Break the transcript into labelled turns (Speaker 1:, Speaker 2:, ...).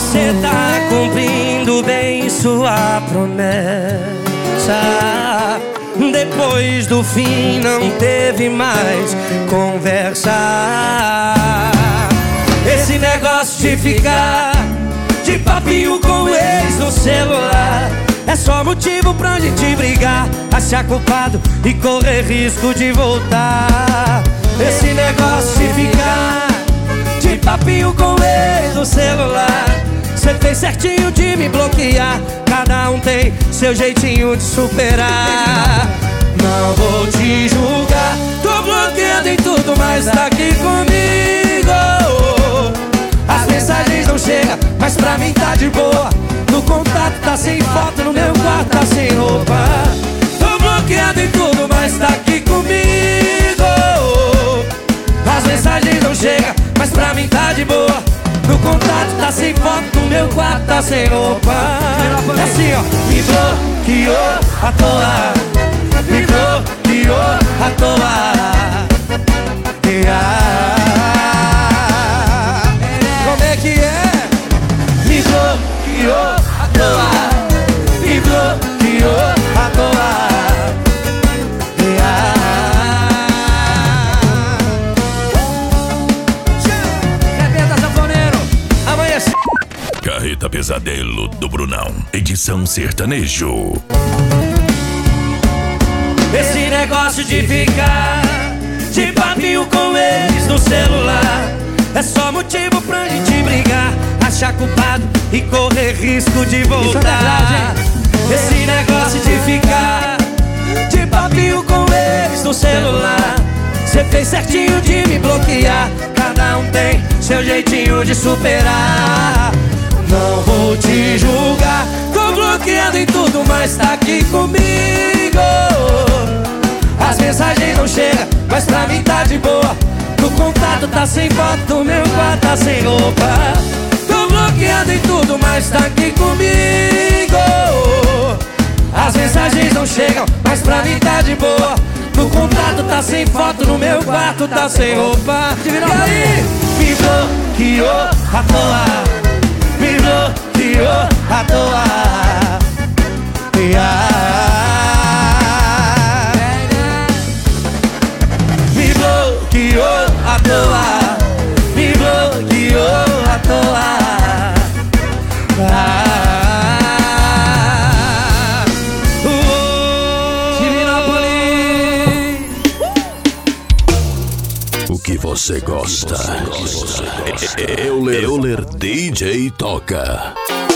Speaker 1: Você tá cumprindo bem sua promessa. Depois do fim não teve mais conversa. Esse negócio de ficar de papinho com o ex no celular é só motivo pra gente brigar, achar culpado e correr risco de voltar. Esse negócio de ficar de papinho com o ex no celular, cê fez certinho de me bloquear. Cada um tem seu jeitinho de superar. Não vou te julgar, tô bloqueando em tudo, mas tá aqui comigo. As mensagens não chegam, mas pra mim tá de boa. No contato tá sem foto, no meu quarto tá sem roupa. Tô bloqueado em tudo, mas tá aqui comigo. As mensagens não chegam, mas pra mim tá de boa. No contato tá sem foto, no meu quarto tá sem roupa. É assim, ó. Me bloqueou à toa, me bloqueou à toa. Como é que é? Me bloqueou à toa, me bloqueou à toa.
Speaker 2: Carreta Pesadelo do Brunão, edição sertanejo.
Speaker 1: Esse negócio de ficar de papinho com eles no celular é só motivo pra gente brigar, achar culpado e correr risco de voltar. Esse negócio de ficar de papinho com eles no celular, cê fez certinho de me bloquear. Cada um tem seu jeitinho de superar. Não vou te julgar, tô bloqueando em tudo, mas tá aqui comigo. As mensagens não chegam, mas pra mim tá de boa. No contato tá sem foto, meu quarto tá sem roupa. Tô bloqueando em tudo, mas tá aqui comigo. As mensagens não chegam, mas pra mim tá de boa. No contato tá sem foto, no meu quarto tá sem roupa. E aí, me bloqueou à toa, me bloqueou à toa. Me bloqueou à toa, me bloqueou à toa.
Speaker 2: O que você gosta? Euler DJ toca.